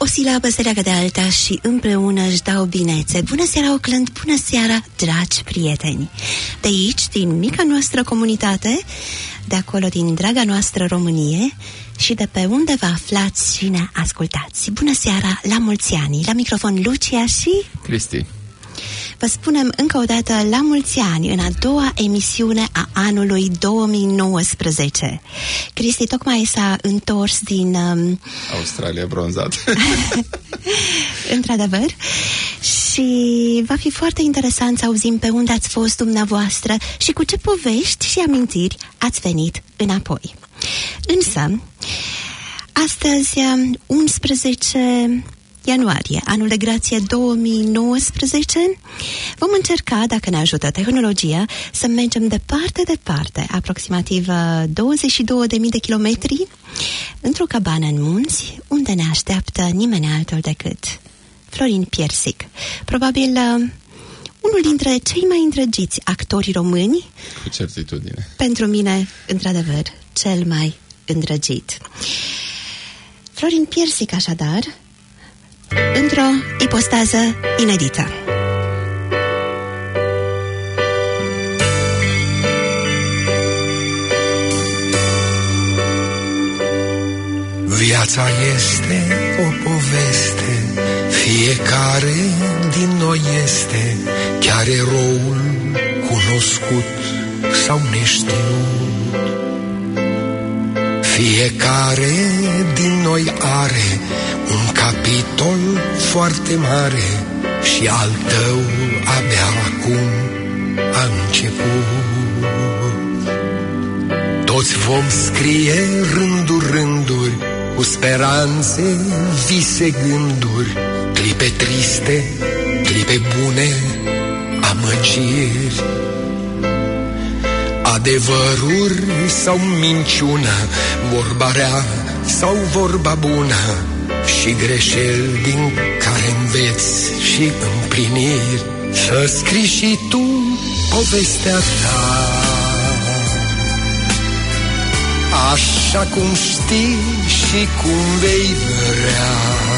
silabă se leagă de alta și împreună își dau binețe. Bună seara, Auckland, bună seara, dragi prieteni. De aici, din mica noastră comunitate, de acolo din draga noastră Românie și de pe unde vă aflați și ne ascultați. Bună seara, la mulți ani, la microfon Lucia și... Cristi. Vă spunem încă o dată la mulți ani în a doua emisiune a anului 2019. Cristi tocmai s-a întors din... Australia bronzat. Într-adevăr. Și va fi foarte interesant să auzim pe unde ați fost dumneavoastră și cu ce povești și amintiri ați venit înapoi. Însă, astăzi, 11... ianuarie, anul de grație 2019, vom încerca, dacă ne ajută tehnologia, să mergem departe, aproximativ 22.000 de kilometri, într-o cabană în munți, unde ne așteaptă nimeni altul decât Florin Piersic. Probabil unul dintre cei mai îndrăgiți actori români. Cu certitudine. Pentru mine, într-adevăr, cel mai îndrăgit. Florin Piersic, așadar, într-o ipostază inedită. Viața este o poveste, fiecare din noi este chiar eroul cunoscut sau neștiut. Fiecare din noi are un capitol foarte mare și al tău abia acum a început. Toți vom scrie rânduri, cu speranțe, vise, gânduri, clipe triste, clipe bune, amăgiri, adevăruri sau minciună, vorba rea sau vorba bună, și greșeli din care înveți și împliniri. Să scrii și tu povestea ta, așa cum știi și cum vei vrea.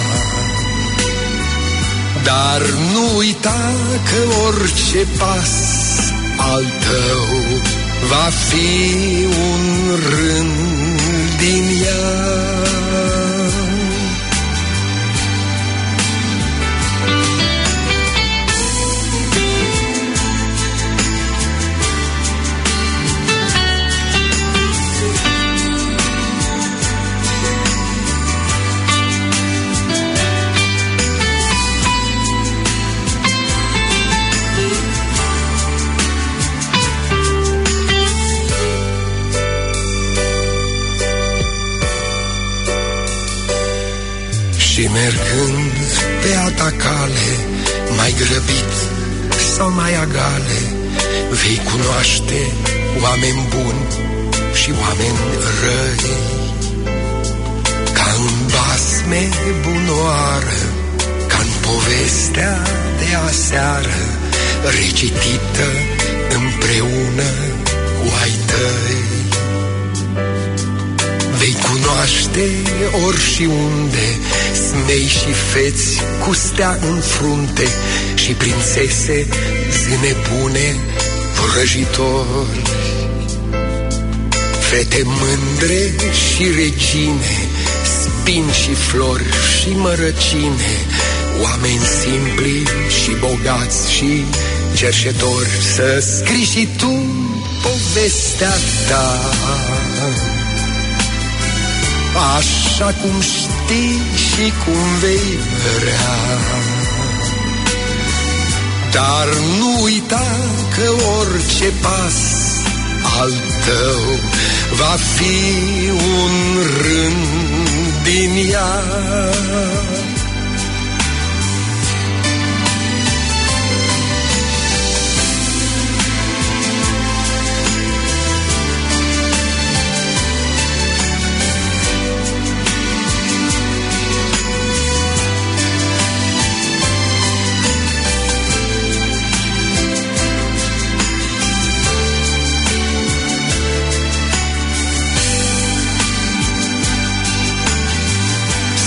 Dar nu uita că orice pas al tău va fi un rând din ea. Și mergând pe a ta cale, mai grăbit sau mai agale, vei cunoaște oameni buni și oameni răi. Ca în basme bunoară, ca în povestea de aseară, recitită împreună cu ai tăi. Vei cunoaște ori și unde smei și feți cu stea în frunte și prințese zâne bune, vrăjitori, fete mândre și regine, spini și flori și mărăcine, oameni simpli și bogați și cerșetori. Să scrii și tu povestea ta, așa cum știi și cum vei vrea. Dar nu uita că orice pas al tău va fi un rând din ea.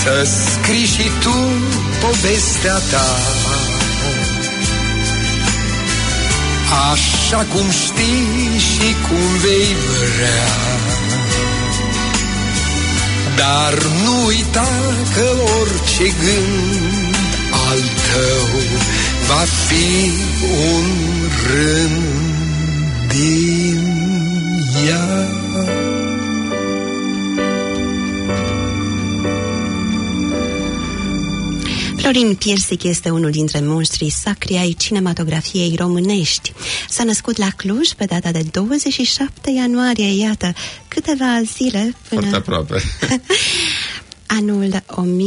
să scrii și tu povestea ta, așa cum știi și cum vei vrea. Dar nu uita că orice gând al tău va fi un rând din ea. Florin Piersic este unul dintre monștrii sacri ai cinematografiei românești. S-a născut la Cluj pe data de 27 ianuarie, iată, câteva zile până... Foarte aproape. Anul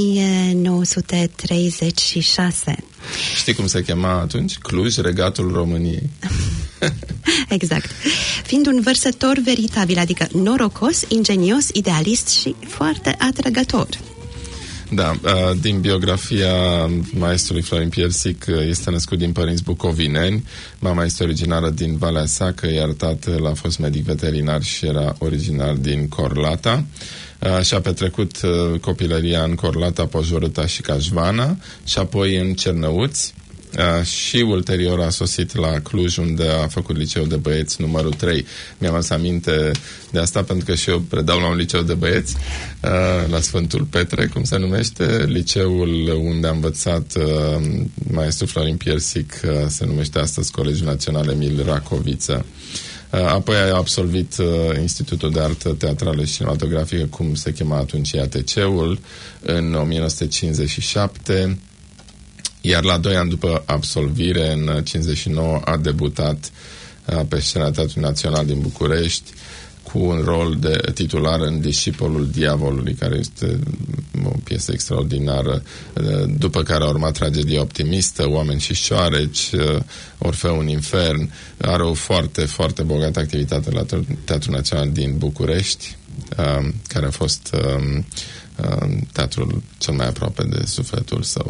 1936. Știi cum se chema atunci? Cluj, regatul României. Exact. Fiind un vărsător veritabil, adică norocos, ingenios, idealist și foarte atrăgător. Da, din biografia maestrului Florin Piersic, este născut din părinți bucovineni. Mama este originară din Valea Sacă, iar tatăl a fost medic veterinar și era originar din Corlata. Și-a petrecut copilăria în Corlata, Pojorâta și Cașvana și apoi în Cernăuți. Și ulterior a sosit la Cluj, unde a făcut liceul de băieți numărul 3. Mi-am adus aminte de asta pentru că și eu predau la un liceu de băieți, la Sfântul Petre, cum se numește. Liceul unde a învățat maestrul Florin Piersic se numește astăzi Colegiul Național Emil Racoviță. Apoi a absolvit Institutul de Artă Teatrală și Cinematografică, cum se chema atunci IATC-ul, în 1957. Iar la 2 ani după absolvire, în 59, a debutat pe scena Teatrului Național din București cu un rol de titular în Discipolul Diavolului, care este o piesă extraordinară, după care a urmat Tragedia Optimistă, Oameni și șoareci, Orfeu în Infern. Are o foarte, foarte bogată activitate la Teatrul Național din București, care a fost teatrul cel mai aproape de sufletul său.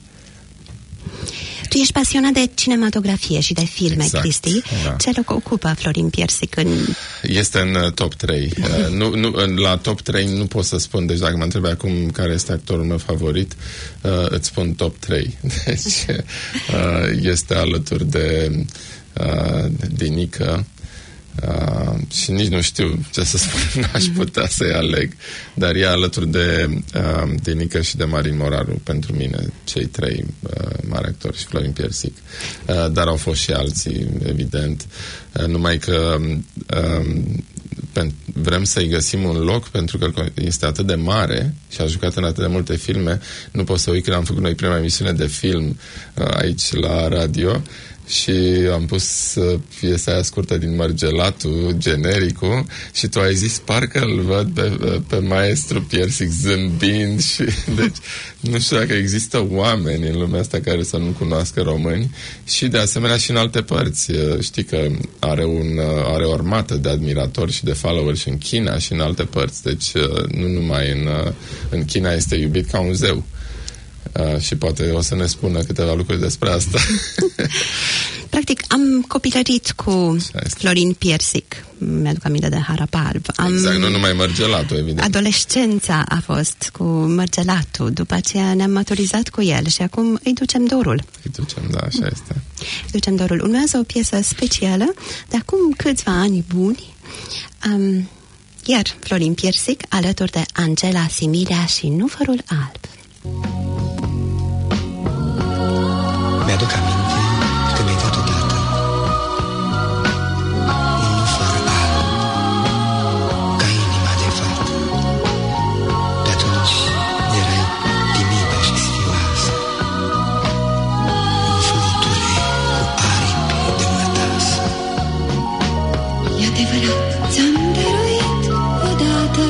Tu ești pasionat de cinematografie și de filme, exact, Cristi. Da. Ce loc ocupă Florin Piersic în... Este în top 3. La top 3 nu pot să spun, deci dacă mă întrebi acum care este actorul meu favorit, îți spun top 3. Deci este alături de Dinică. Și nici nu știu ce să spun, n-aș putea să-i aleg, dar e alături de Dinică și de Marin Moraru, pentru mine, cei 3 mari actori, și Florin Piersic. Dar au fost și alții, evident, numai că vrem să-i găsim un loc, pentru că este atât de mare și a jucat în atât de multe filme. Nu pot să uit că am făcut noi prima emisiune de film aici la radio și am pus piesa aia scurtă din Mărgelatul, genericul, și tu ai zis, parcă îl văd pe maestru Piersic zâmbind și... Deci, nu știu dacă există oameni în lumea asta care să nu cunoască români, și de asemenea și în alte părți. Știi că are o armată de admiratori și de followers și în China și în alte părți. Deci, nu numai în China este iubit ca un zeu. Și poate o să ne spună câteva lucruri despre asta. Practic, am copilărit cu Florin Piersic. Mi-aduc aminte de Harapalb. Exact, nu numai Mărgelatul, evident. Adolescența a fost cu Mărgelatul. După aceea ne-am maturizat cu el și acum îi ducem dorul. Îi ducem, da, așa este. Îi ducem dorul. Urmează o piesă specială de acum câțiva ani buni. Iar Florin Piersic alături de Angela Similea și Nufărul Alb. Mi-aduc aminte că mi-ai dat odată un nufăr alb, ca inima de fată. Pe atunci erai timidă și sfioasă, în fluture cu aripi de mătasă. E adevărat, ți-am dăruit odată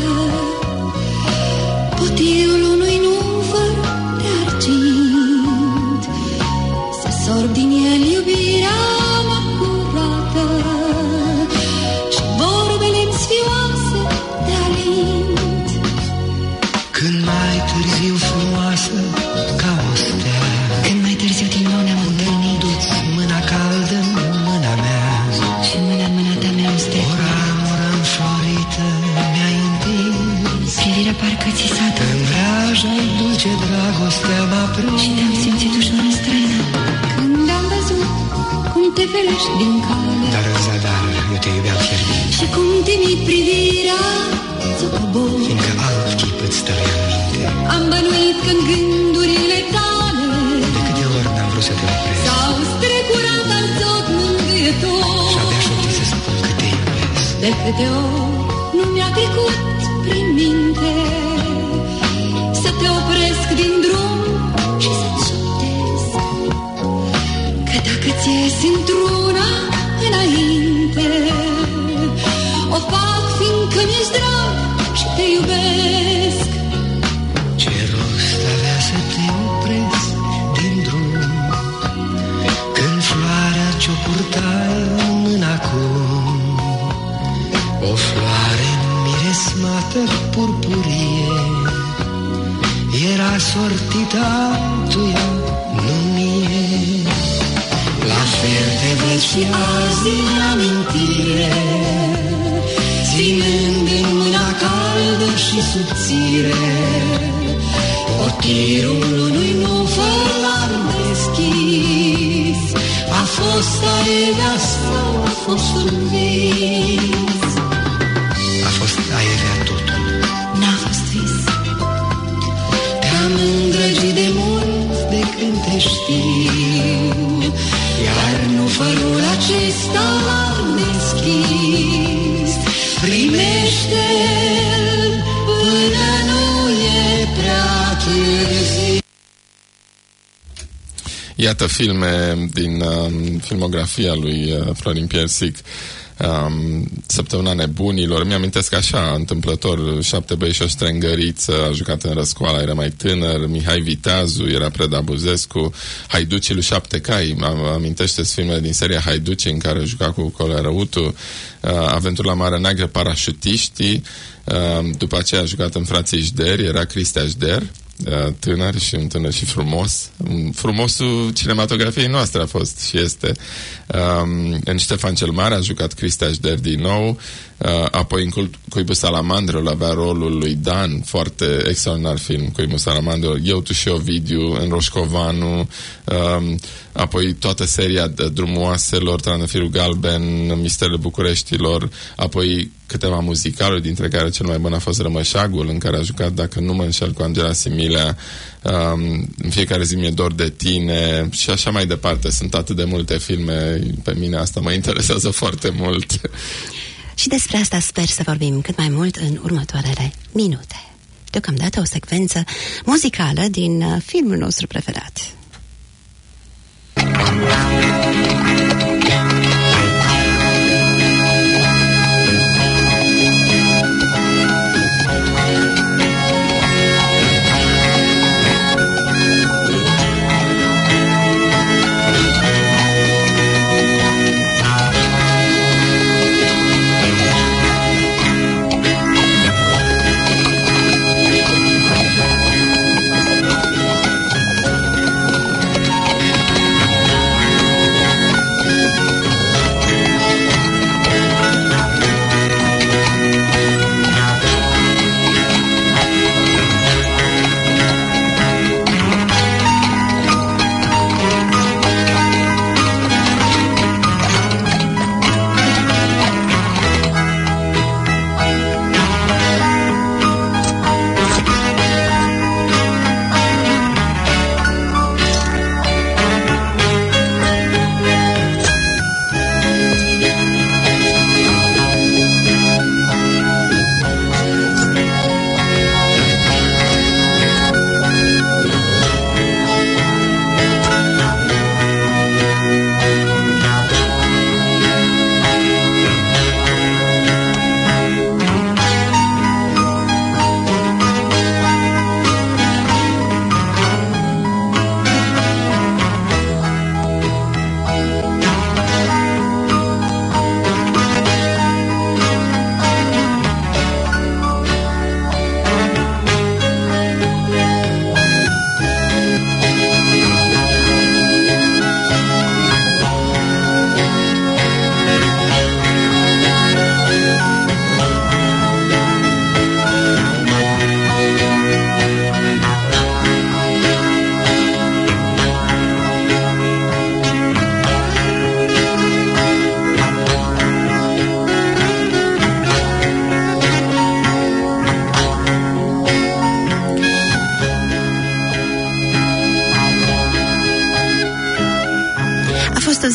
potirul unui nufăr de argint, să sorb din el iubirea mea curată și vorbele-mi sfioase de alint. Când mai târziu frumoasă ca o stea, când mai târziu din nou ne-am întâlnit, du-ți mâna caldă în mâna mea și mâna în mâna ta mi-am strecut. O ramură înflorită mi-ai întins, privirea parcă ți s-a dat. În vraja-i dulce dragostea m-a prins Și te-am simțit ușor în străină. Când am văzut cum te ferești din cale, Dar în zadar eu te iubeam fierbinte, și cum timid privirea ți-o cobor, fiindcă alt chip îți stăruia în minte. am bănuit că în gândurile tale De câte ori n-am vrut să te opresc s-au strecurat al tot mângâietor. și abia șopti să spun că te iubesc. De câte ori nu mi-a trecut prin minte să te opresc din drum și să-ți șoptez că dacă ți ies într-una înainte, o fac fiindcă mi-ești drag și te iubesc. Ce rost avea să te opresc din drum când floarea ce-o purtai în mână acum, o floare miresmată purpurie, era sortită altuia, nu mie. La fel te văd și azi din amintire, ținând în mâna caldă și subțire potirul unui nufăr larg deschis. A fost aerea sau a fost un vis? A fost aerea totul. N-a fost vis. Te-am îndrăgit de mult de când te știu, iar nufărul acesta larg deschis primește-l până nu e prea târziu. Iată filme din filmografia lui Florin Piersic. Săptămâna nebunilor, mi-amintesc așa, întâmplător, 7 băi și o strângăriță, a jucat în Răscoala, era mai tânăr, Mihai Viteazu, era Preda Buzescu, Haiducii lui 7 cai, amintește-ți filmele din seria Haiducii în care juca cu Colea Răutu, Aventura la Marea Neagră, Parașutiștii, după aceea a jucat în Frații Jder, era Cristea Jder, tânăr și un tânăr și frumos. Frumosul cinematografiei noastre a fost și este. În Ștefan cel Mare a jucat Cristea Jder din nou, apoi în Cuibul Salamandrelor avea rolul lui Dan, foarte extraordinar film, Cuibul Salamandrelor, Eu, tu și Ovidiu, în Roșcovanu, apoi toată seria de Drumoaselor, Trandafirul Galben, Misterele Bucureștilor, apoi câteva muzicaluri, dintre care cel mai bun a fost Rămășagul, în care a jucat, dacă nu mă înșel, cu Angela Similea, În fiecare zi mi-e dor de tine și așa mai departe. Sunt atât de multe filme, pe mine asta mă interesează foarte mult. Și despre asta sper să vorbim cât mai mult în următoarele minute. Deocamdată o secvență muzicală din filmul nostru preferat.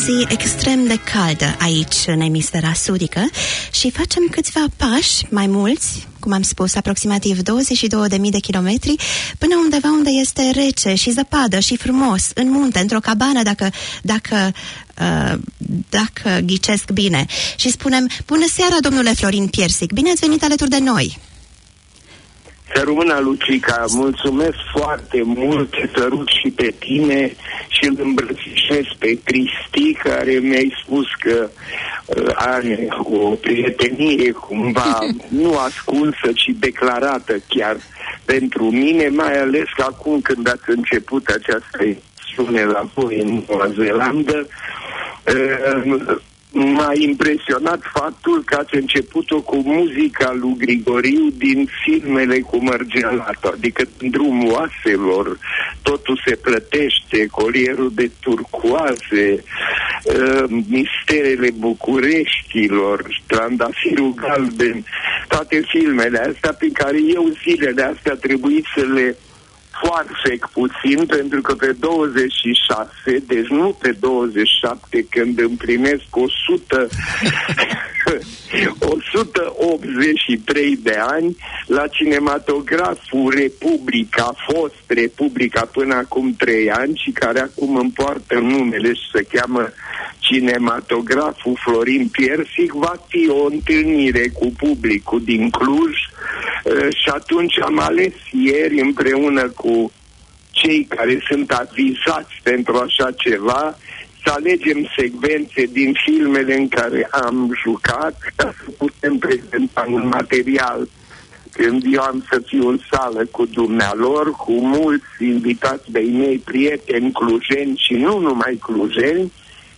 zi extrem de caldă aici, în emisfera sudică, și facem câțiva pași mai mulți, cum am spus, aproximativ 22.000 de kilometri, până undeva unde este rece și zăpadă și frumos, în munte, într-o cabană, dacă ghicesc bine. Și spunem: bună seara, domnule Florin Piersic, bine ați venit alături de noi! Să rămână, Lucica, mulțumesc foarte mult, sărut și pe tine și îl îmbrățișez pe Cristi, care mi-ai spus că are o prietenie cumva nu ascunsă, ci declarată chiar pentru mine, mai ales că acum când ați început această emisiune la voi în Noua Zeelandă, m-a impresionat faptul că ați început-o cu muzica lui Grigoriu din filmele cu Mărgealatul, adică Drumul Oaselor, Totul se plătește, Colierul de turcoaze, Misterele Bucureștilor, Trandafirul galben, toate filmele astea pe care eu zilele astea trebuie să le foarfec puțin, pentru că pe 26, deci nu pe 27, când împlinesc 183 de ani, la cinematograful Republica, fost Republica până acum 3 ani și care acum îmi poartă numele și se cheamă Cinematograful Florin Piersic, va fi o întâlnire cu publicul din Cluj. Și atunci am ales ieri, împreună cu cei care sunt avizați pentru așa ceva, să alegem secvențe din filmele în care am jucat, ca să putem prezenta un material când eu am să fiu în sală cu dumnealor, cu mulți invitați de-ai mei prieteni clujeni și nu numai clujeni.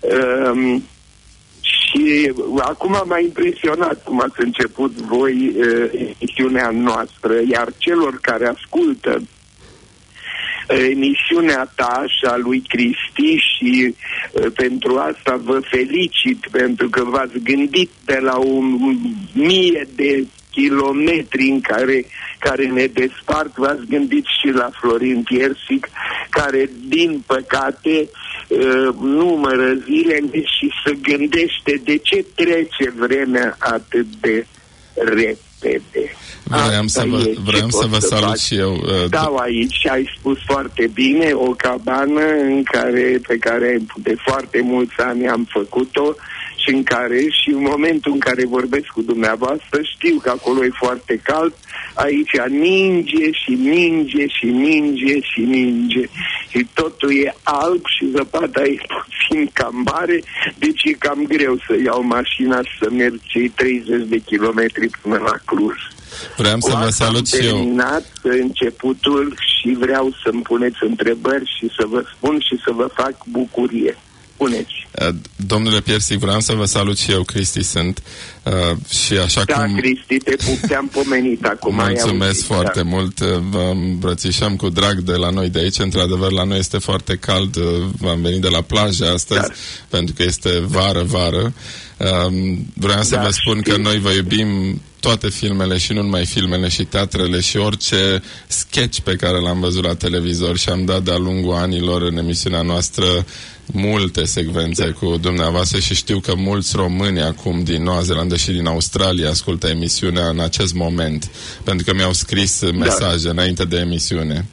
Și acum m-a impresionat cum ați început voi emisiunea noastră, iar celor care ascultă emisiunea ta și a lui Cristi și pentru asta vă felicit, pentru că v-ați gândit de la 1000 de kilometri în care ne despart, v-ați gândit și la Florin Piersic, care din păcate numără zilele și se gândește de ce trece vremea atât de repede. Vreau să vă salut și eu. Stau aici și ai spus foarte bine, o cabană pe care de foarte mulți ani am făcut-o și în momentul în care vorbesc cu dumneavoastră știu că acolo e foarte cald, aici ninge și ninge și ninge și ninge și totul e alb și zăpada e puțin cam mare, deci e cam greu să iau mașina și să merg cei 30 de kilometri până la Cluj. Vreau să vă salut și eu. Am terminat începutul și vreau să-mi puneți întrebări și să vă spun și să vă fac bucurie. Puneți. Domnule Piersic, vreau să vă salut și eu, Cristi sunt. Și așa cum... Cristi, te-am pomenit acum. Mulțumesc foarte mult. Vă îmbrățișăm cu drag de la noi de aici. Într-adevăr, la noi este foarte cald. Am venit de la plajă astăzi, pentru că este vară. Vreau să vă spun că noi vă iubim toate filmele și nu numai filmele și teatrele și orice sketch pe care l-am văzut la televizor și am dat de-a lungul anilor în emisiunea noastră multe secvențe cu dumneavoastră și știu că mulți români acum din Noua Zeelandă și din Australia ascultă emisiunea în acest moment, pentru că mi-au scris mesaje înainte de emisiune.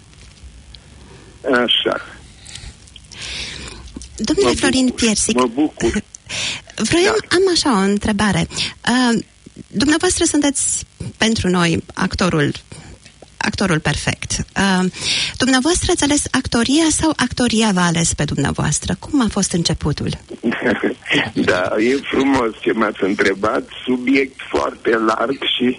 Așa. Domnule Florin Piersic, mă bucur. Am așa o întrebare. Dumneavoastră sunteți pentru noi actorul perfect. Dumneavoastră ați ales actoria sau actoria v-a ales pe dumneavoastră? Cum a fost începutul? Da, e frumos ce m-ați întrebat. Subiect foarte larg și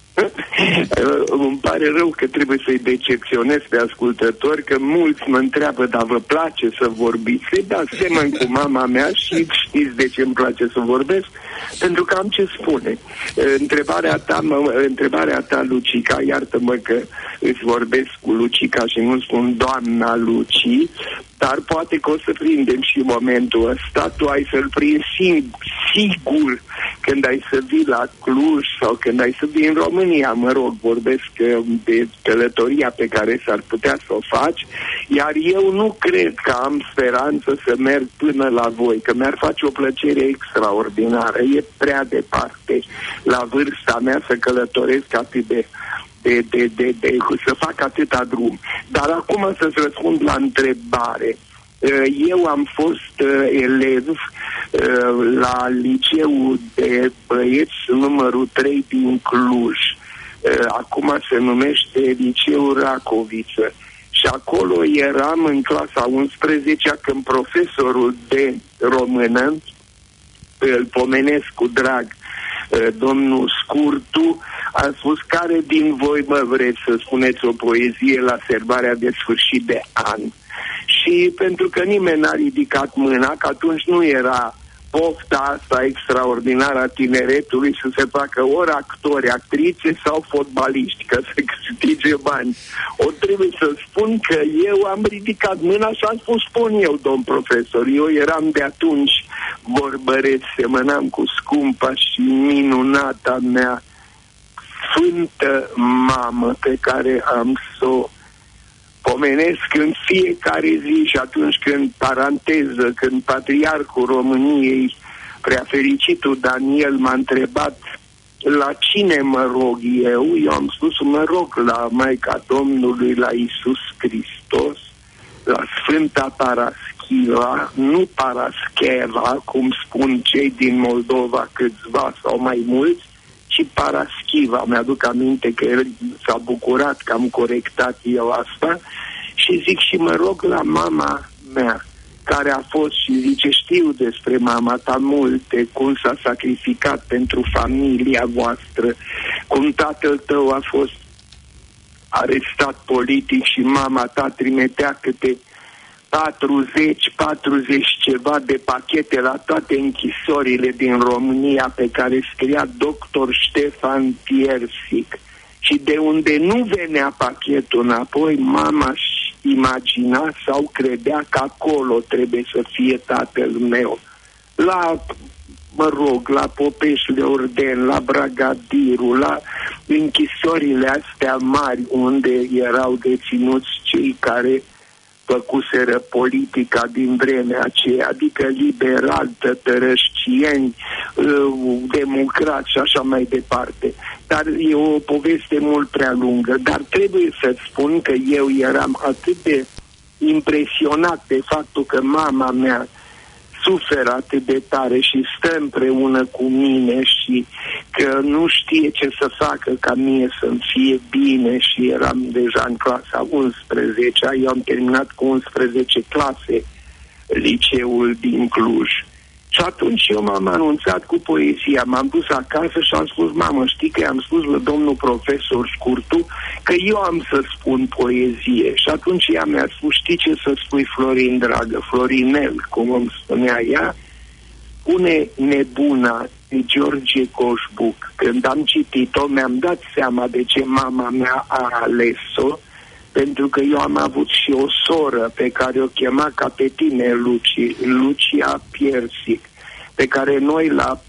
îmi pare rău că trebuie să-i decepționez pe ascultători, că mulți mă întreabă, dar vă place să vorbiți? Da, semăn cu mama mea și știți de ce îmi place să vorbesc? Pentru că am ce spune. Întrebarea ta, Lucica, iartă-mă că îți vorbesc cu Lucica și nu spun doamna Luci, dar poate că o să prindem și momentul ăsta. Tu ai să-l prinzi sigur când ai să vii la Cluj sau când ai să vii în România, mă rog, vorbesc de călătoria pe care s-ar putea să o faci, iar eu nu cred că am speranță să merg până la voi, că mi-ar face o plăcere extraordinară. E prea departe la vârsta mea să călătoresc atât să fac atâta drum. Dar acum să-ți răspund la întrebare. Eu am fost elev la liceul de băieți numărul 3 din Cluj. Acum se numește liceul Racoviță. Și acolo eram în clasa 11-a când profesorul de română, îl pomenesc cu drag, domnul Scurtu, a spus: care din voi, mă, vreți să spuneți o poezie la sărbarea de sfârșit de an? Și pentru că nimeni n-a ridicat mâna, că atunci nu era pofta asta extraordinară a tineretului să se facă ori actori, actrițe sau fotbaliști, că se câștige bani. O trebuie să spun că eu am ridicat mâna și am spus: spun eu, domn profesor, eu eram de atunci vorbăreț, semănam cu scumpa și minunata mea sfântă mamă pe care am să o pomenesc în fiecare zi. Și atunci când, paranteză, când patriarhul României, preafericitul Daniel, m-a întrebat la cine mă rog eu am spus: mă rog la Maica Domnului, la Iisus Hristos, la Sfânta Paraschiva, nu Parascheva, cum spun cei din Moldova câțiva sau mai mulți, ci Paraschiva. Mi-aduc aminte că el s-a bucurat că am corectat eu asta. Și zic: și mă rog la mama mea, care a fost, și zice: știu despre mama ta multe, cum s-a sacrificat pentru familia voastră, cum tatăl tău a fost arestat politic și mama ta trimitea câte 40 ceva de pachete la toate închisorile din România, pe care scria doctor Ștefan Piersic. Și de unde nu venea pachetul înapoi, mama imagina sau credea că acolo trebuie să fie tatăl meu. La, mă rog, la Popeș de Orden, la Bragadiru, la închisorile astea mari unde erau deținuți cei care făcuseră politica din vremea aceea, adică liberali, tătărășcieni, democrați și așa mai departe. Dar e o poveste mult prea lungă. Dar trebuie să spun că eu eram atât de impresionat de faptul că mama mea suferă atât de tare și stă împreună cu mine și că nu știe ce să facă ca mie să-mi fie bine. Și eram deja în clasa 11-a, eu am terminat cu 11 clase liceul din Cluj. Și atunci eu m-am anunțat cu poezia, m-am dus acasă și am spus: mamă, știi că i-am spus la domnul profesor Scurtu că eu am să spun poezie. Și atunci ea mi-a spus: știi ce să spui, Florin, dragă, Florinel, cum îmi spunea ea, pune Nebuna de George Coșbuc. Când am citit-o, mi-am dat seama de ce mama mea a ales-o, pentru că eu am avut și o soră pe care o chema ca pe tine, Lucia Piersic, pe care noi la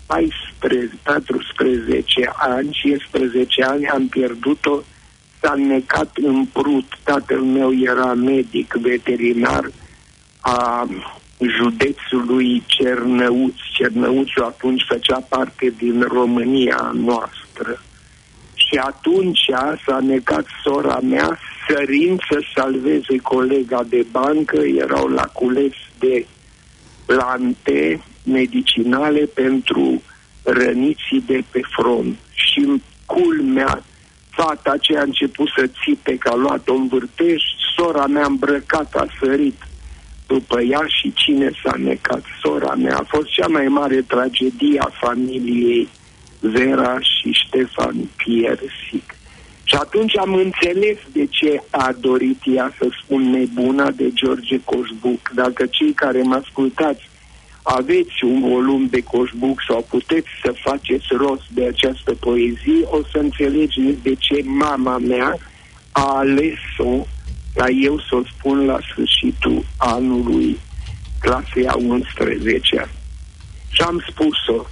14 ani, 15 ani am pierdut-o. S-a necat în prut. Tatăl meu era medic veterinar a județului Cernăuți. Cernăuțiul atunci făcea parte din România noastră. Și atunci s-a necat sora mea, sărind să salveze colega de bancă. Erau la cules de plante medicinale pentru răniții de pe front. Și culmea, fata aceea a început să țipe că a luat-o în vârtej, sora mea îmbrăcat a sărit după ea și cine s-a necat? Sora mea. A fost cea mai mare tragedie a familiei Vera și Ștefan Piersic. Și atunci am înțeles de ce a dorit ea să spun Nebuna de George Coșbuc. Dacă cei care mă ascultați aveți un volum de Coșbuc sau puteți să faceți rost de această poezie, o să înțelegeți de ce mama mea a ales-o ca eu să o spun la sfârșitul anului clasei a 11-a. Și am spus-o.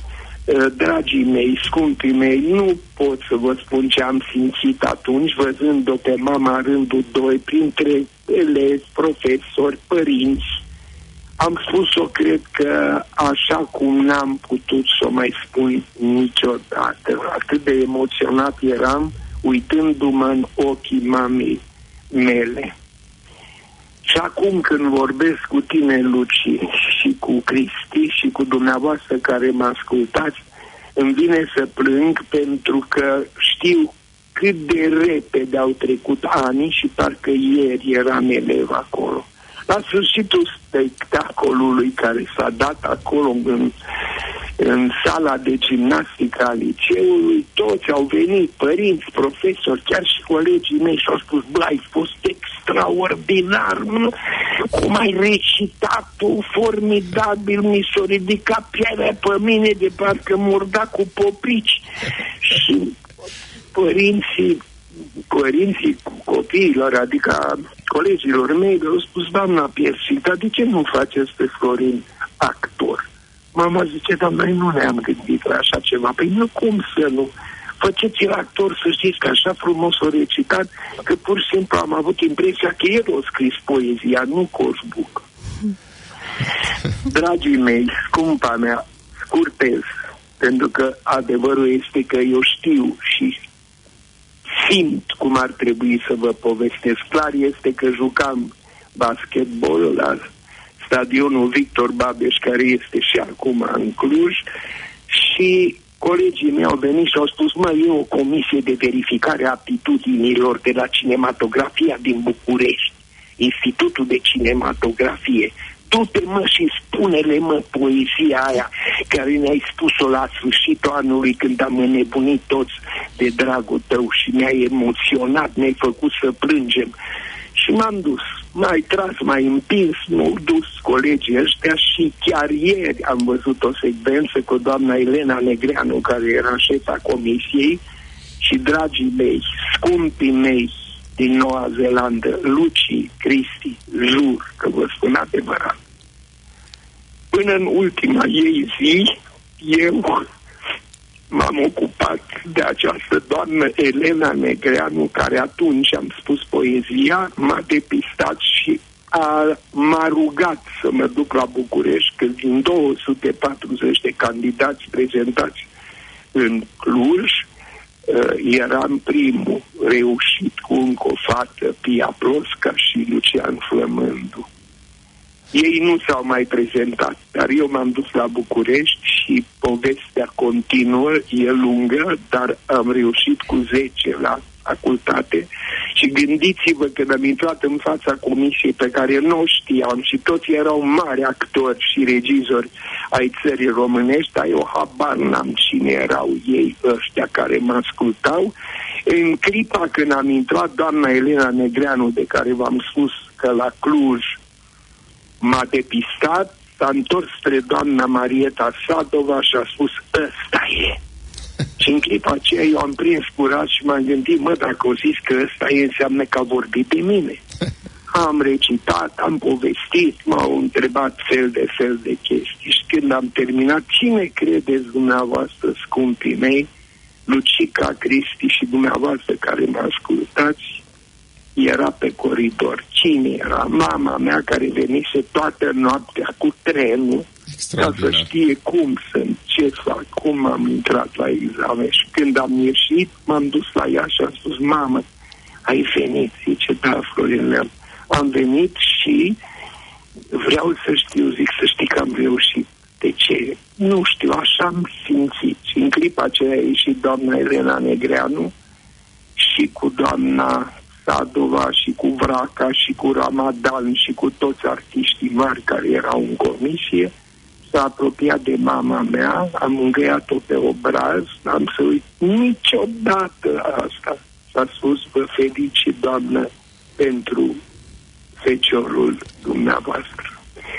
Dragii mei, scumpii mei, nu pot să vă spun ce am simțit atunci, văzând-o pe mama rândul 2, printre elevi, profesori, părinți. Am spus-o, cred că, așa cum n-am putut să o mai spun niciodată. Atât de emoționat eram, uitându-mă în ochii mamei mele. Și acum când vorbesc cu tine, Luci, și cu Cristi și cu dumneavoastră care mă ascultați, îmi vine să plâng pentru că știu cât de repede au trecut ani și parcă ieri eram elev acolo. La sfârșitul spectacolului care s-a dat acolo în sala de gimnastică a liceului, toți au venit, părinți, profesori, chiar și colegii mei, și au spus: bă, ai fost extraordinar, cum ai recitat tu, formidabil, mi s-a ridicat pielea pe mine de parcă murda cu poprici. Și părinții copiilor, adică colegilor mei, au spus: doamna Piersic, dar de ce nu faceți pe Florin actor? Mama zice: doamna, noi nu ne-am gândit la așa ceva. Păi nu, cum să nu? Faceți-l actor, să știți că așa frumos o recitat, că pur și simplu am avut impresia că el a scris poezia, nu Coșbuc. Dragii mei, scumpa mea, scurtez, pentru că adevărul este că eu știu și simt cum ar trebui să vă povestesc. Clar este că jucam basketball la stadionul Victor Babeș, care este și acum în Cluj, și colegii mei au venit și au spus: mă, e o comisie de verificare a aptitudinilor de la cinematografia din București, Institutul de Cinematografie. Du-te, mă, și spune-le, mă, poezia aia care ne-ai spus-o la sfârșitul anului, când am înnebunit toți de dragul tău și ne-ai emoționat, ne-ai făcut să plângem. Și m-am dus, m-ai tras, m-ai împins, m-au dus colegii ăștia și chiar ieri am văzut o secvență cu doamna Elena Negreanu, care era șefa comisiei, și dragii mei, scumpii mei din Noua Zeelandă, Luci, Cristi, jur că vă spun adevărat. Până în ultima ei zi, eu m-am ocupat de această doamnă Elena Negreanu, care atunci am spus poezia, m-a depistat și m-a rugat să mă duc la București, că din 240 de candidați prezentați în Cluj, eram primul reușit cu încă o fată, Pia Plosca și Lucian Flămându. Ei nu s-au mai prezentat, dar eu m-am dus la București și povestea continuă, e lungă, dar am reușit cu 10 la facultate. Și gândiți-vă, când am intrat în fața comisiei pe care nu o știam și toți erau mari actori și regizori ai țării românești, dar eu habar n-am cine erau ei ăștia care mă ascultau. În clipa când am intrat, doamna Elena Negreanu, de care v-am spus că la Cluj m-a depistat, s-a întors spre doamna Marieta Sadova și a spus: ăsta e. Și în clipa aceea eu am prins curaj și m-am gândit: mă, dacă o zis că ăsta e, înseamnă că a vorbit de mine. Am recitat, am povestit, m-au întrebat fel de chestii. Și când am terminat: cine credeți dumneavoastră, scumpii mei, Lucica, Cristi și dumneavoastră care mă ascultați, era pe coridor? Cine era? Mama mea, care venise toată noaptea cu trenul ca să știe cum sunt, ce fac, cum am intrat la examen. Și când am ieșit, m-am dus la ea și am spus: mamă, ai venit? Zice: da, Florin, am venit și vreau să știu, zic, să știi că am reușit. De ce? Nu știu, așa am simțit. Și în clipa aceea a ieșit doamna Elena Negreanu și cu doamna Sadova și cu Vraca și cu Ramadan și cu toți artiștii mari care erau în comisie. S-a apropiat de mama mea, am îngăiat-o pe obraz, n-am să uit niciodată asta. S-a spus: vă felicit, doamnă, pentru feciorul dumneavoastră.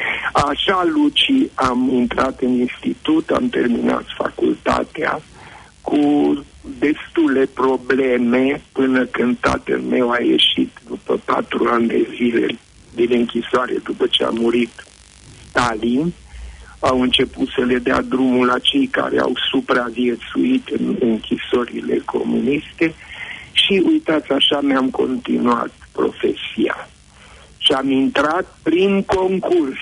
Așa, Luci, am intrat în institut, am terminat facultatea cu destule probleme până când tatăl meu a ieșit după 4 ani de zile din închisoare, după ce a murit Stalin. au început să le dea drumul la cei care au supraviețuit în închisorile comuniste și uitați, așa mi-am continuat profesia. Și am intrat prin concurs.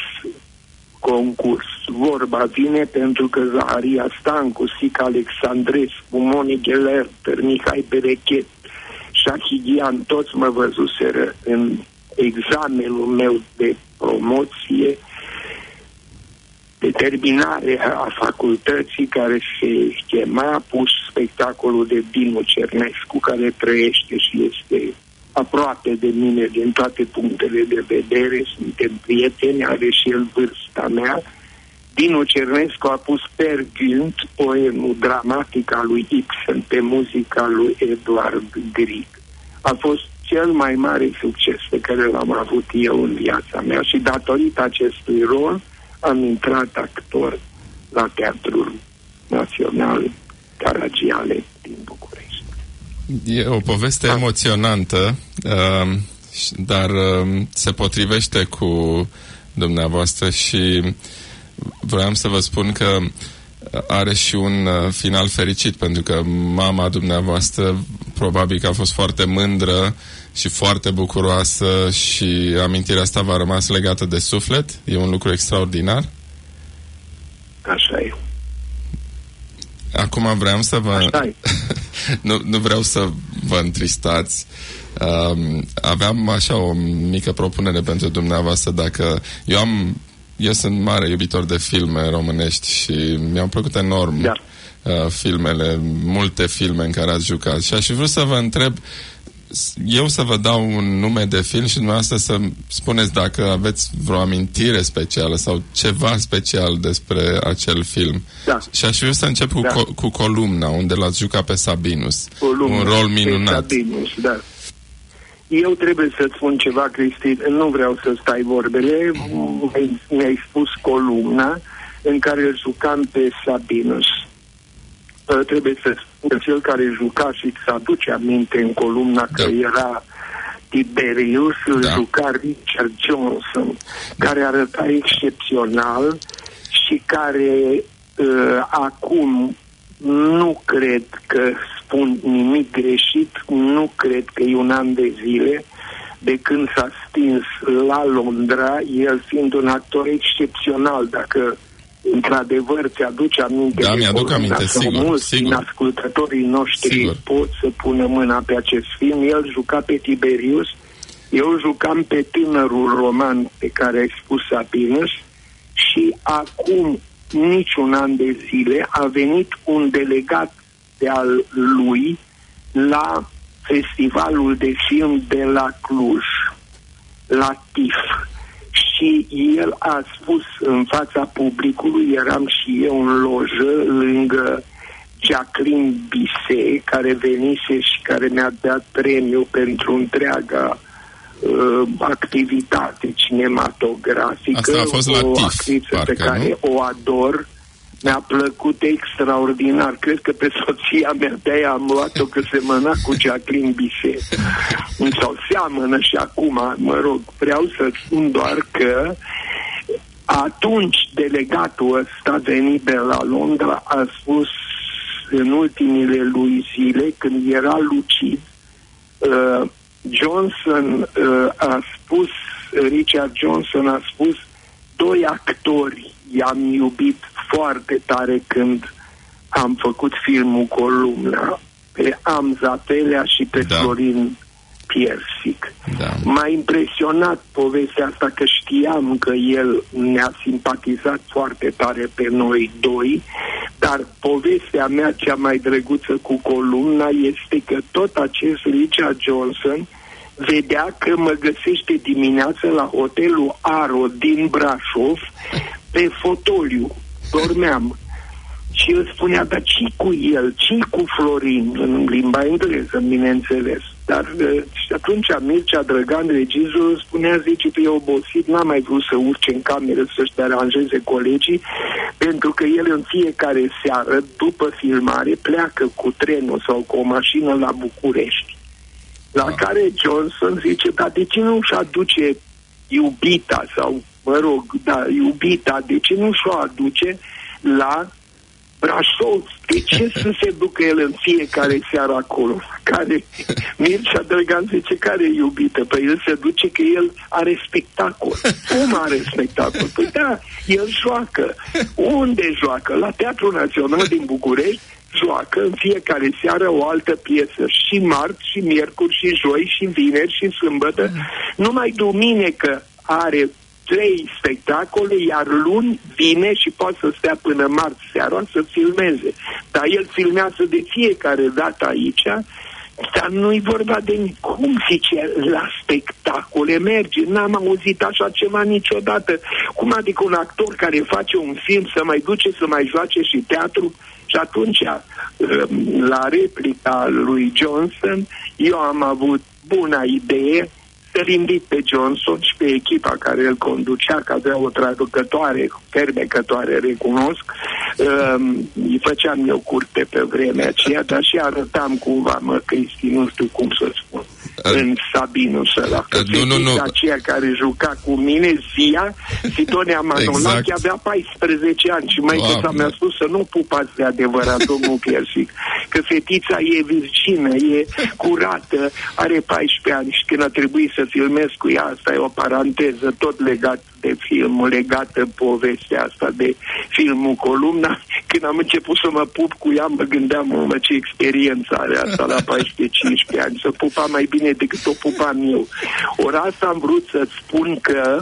Vorba vine pentru că Zaharia Stancu, Sica Alexandrescu, Moni Gheler, Mihai Berechet, Shahigian, toți mă văzuseră în examenul meu de promoție, de terminare a facultății, care se chema Pus spectacolul de Dinu Cernescu, care trăiește și este aproape de mine din toate punctele de vedere, suntem prieteni, are și el vârsta mea. Dinu Cernescu a pus Per Günd, poemul dramatic al lui Ibsen, pe muzica lui Eduard Grieg. A fost cel mai mare succes pe care l-am avut eu în viața mea și datorită acestui rol am intrat actor la Teatrul Național Caragiale din București. E o poveste emoționantă, dar se potrivește cu dumneavoastră și vreau să vă spun că are și un final fericit, pentru că mama dumneavoastră probabil că a fost foarte mândră și foarte bucuroasă și amintirea asta v-a rămas legată de suflet. E un lucru extraordinar. Așa e. Acum vreau să vă... nu vreau să vă întristați. Aveam așa o mică propunere pentru dumneavoastră. Dacă eu sunt mare iubitor de filme românești și mi-au plăcut enorm filmele, multe filme în care ați jucat. Și aș vrea să vă întreb, eu să vă dau un nume de film și dumneavoastră să spuneți dacă aveți vreo amintire specială sau ceva special despre acel film. Da. Și aș vrea să încep cu Columna, unde l-ați jucat pe Sabinus. Columna, un rol minunat. Sabinus, da. Eu trebuie să spun ceva, Cristi, nu vreau să stai vorbele, mi-ai spus Columna, în care îl jucam pe Sabinus. Trebuie să spun, cel care juca și să aduce aminte în Columna că era Tiberius, îl juca Richard Johnson, care arăta excepțional și care acum nu cred că spun nimic greșit, nu cred că e un an de zile de când s-a stins la Londra, el fiind un actor excepțional, dacă într-adevăr ți-aduce aminte. Da, mi-aduc aminte, sigur. Mulți din ascultătorii noștri pot să pună mâna pe acest film. El juca pe Tiberius, eu jucam pe tânărul roman pe care ai spus Sabinus și acum niciun an de zile a venit un delegat de al lui la festivalul de film de la Cluj, la TIF. Și el a spus în fața publicului, eram și eu în lojă lângă Jacqueline Bisset, care venise și care mi-a dat premiu pentru întreaga activitate cinematografică. Asta a fost la TIF, actriță pe care o ador. Mi-a plăcut extraordinar. Cred că pe soția mea de-aia am luat-o, că semăna cu Jacqueline Bisset. Sau seamănă și acum, mă rog, vreau să spun doar că atunci delegatul ăsta venit de la Londra a spus în ultimile lui zile, când era lucid, Richard Johnson a spus, doi actori i-am iubit foarte tare când am făcut filmul Columna, pe Amza Pelea și pe Florin Piersic. M-a impresionat povestea asta, că știam că el ne-a simpatizat foarte tare pe noi doi, dar povestea mea cea mai drăguță cu Columna este că tot acest Richard Johnson vedea că mă găsește dimineața la hotelul Aro din Brașov pe fotoliu, dormeam. Și el spunea, dar ce cu el, ce cu Florin, în limba engleză, bineînțeles. Dar și atunci Mircea Drăgan, regizorul, spunea, zice că e obosit, n-a mai vrut să urce în cameră să-și aranjeze colegii, pentru că el în fiecare seară, după filmare, pleacă cu trenul sau cu o mașină la București. La care Johnson zice, dar de ce nu își aduce iubita sau mă rog, da, iubita, de ce nu și-o aduce la Brașov? De ce să se ducă el în fiecare seară acolo? Mircea Drăgan zice, care e iubită? Păi el se duce că el are spectacol. Cum are spectacol? Păi da, el joacă. Unde joacă? La Teatrul Național din București joacă în fiecare seară o altă piesă. Și marți, și miercuri, și joi, și vineri, și sâmbătă. Numai duminică are 3 spectacole, iar luni vine și poate să stea până marți seara să filmeze. Dar el filmează de fiecare dată aici, dar nu-i vorba de cum zice, la spectacole merge. N-am auzit așa ceva niciodată. Cum adică un actor care face un film să mai duce să mai joace și teatru? Și atunci, la replica lui Johnson, eu am avut buna idee să-l invit pe Johnson și pe echipa care îl conducea, că avea o traducătoare, fermecătoare, recunosc. Îi făceam eu curte pe vremea aceea, dar și arătam cumva, Cristi, nu știu cum să spun, în Sabinus ăla. Nu. Aceea care juca cu mine, Zia, Sidonia Manolache, exact. Avea 14 ani și maică mi-a spus să nu pupați de adevărat, domnul Piersic, că fetița e virgină, e curată, are 14 ani și când a trebuit să filmez cu ea, asta e o paranteză, tot legat de filmul, legată povestea asta de filmul Columna. Când am început să mă pup cu ea, mă gândeam, ce experiență are asta la 14-15 ani, să pupa mai bine decât o pupam eu. Ori asta am vrut să spun că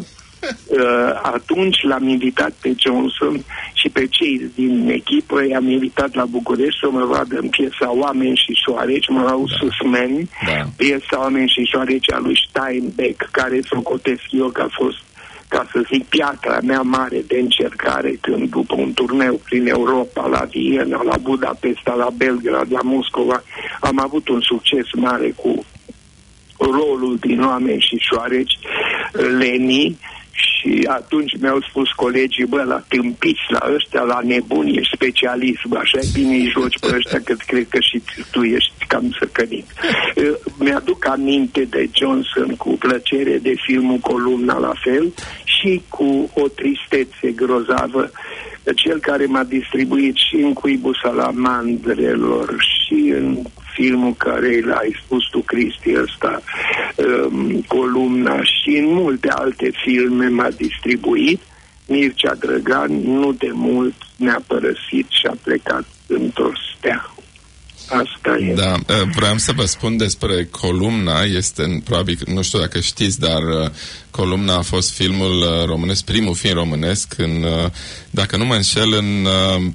atunci l-am invitat pe Johnson și pe cei din echipă, i-am invitat la București să mă vadă în piesa Oameni și Șoareci, mă au susmeni, piesa Oameni și Șoareci a lui Steinbeck, care socotesc eu că a fost, ca să zic, piatra mea mare de încercare când după un turneu prin Europa, la Viena, la Budapesta, la Belgrad, la Moscova, am avut un succes mare cu rolul din Oameni și Șoareci, Leni. Și atunci mi-au spus colegii, la tâmpiți, la ăștia, la nebuni, ești specialist, așa e bine îi joci pe ăștia, că cred că și tu ești cam săcănit. Mi-aduc aminte de Johnson cu plăcere, de filmul Columna la fel și cu o tristețe grozavă, cel care m-a distribuit și în Cuibul Salamandrelor și în filmul care l-ai spus tu, Cristi, ăsta, Columna, și în multe alte filme m-a distribuit. Mircea Drăgan nu de mult ne-a părăsit și a plecat într-o stea. Asta e. Da, vreau să vă spun despre Columna, este, probabil, nu știu dacă știți, dar Columna a fost filmul românesc, primul film românesc, dacă nu mă înșel, în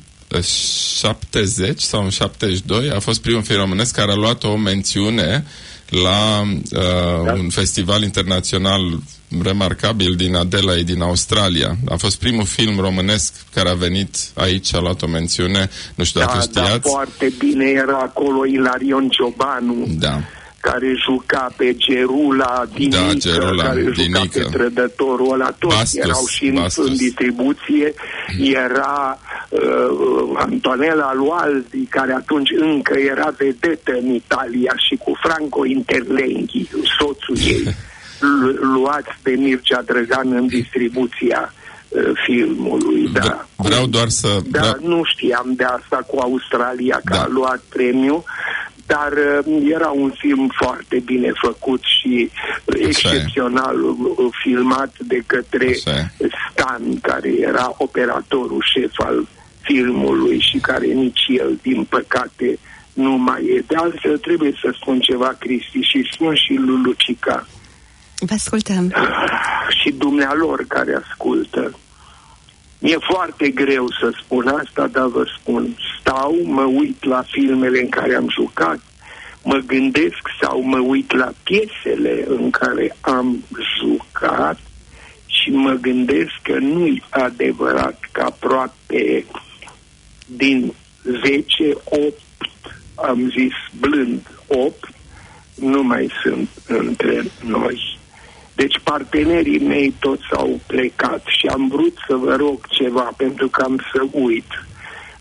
70 sau în 72 a fost primul film românesc care a luat o mențiune la un festival internațional remarcabil din Adelaide, din Australia. A fost primul film românesc care a venit aici, a luat o mențiune, nu știu dacă știați. Da, foarte bine, era acolo Ilarion Ciobanu, care juca pe Gerula Dinică, care juca pe trădătorul ăla, toți erau și în distribuție. Era Antonella Lualdi, care atunci încă era vedetă în Italia, și cu Franco Interlenghi, soțul ei, luați pe Mircea Drăgan în distribuția filmului. Vreau doar să... nu știam de asta cu Australia, că a luat premiu, dar era un film foarte bine făcut și excepțional filmat de către Stan, care era operatorul șef al filmului și care nici el, din păcate, nu mai e. De altfel, trebuie să spun ceva, Cristi, și spun și lui Lucica. Vă ascultăm. Și dumnealor care ascultă. Mi-e foarte greu să spun asta, dar vă spun. Stau, mă uit la filmele în care am jucat, mă gândesc sau mă uit la piesele în care am jucat și mă gândesc că nu-i adevărat că aproape din 10, 8, am zis blând 8, nu mai sunt între noi. Deci partenerii mei toți au plecat și am vrut să vă rog ceva, pentru că am să uit.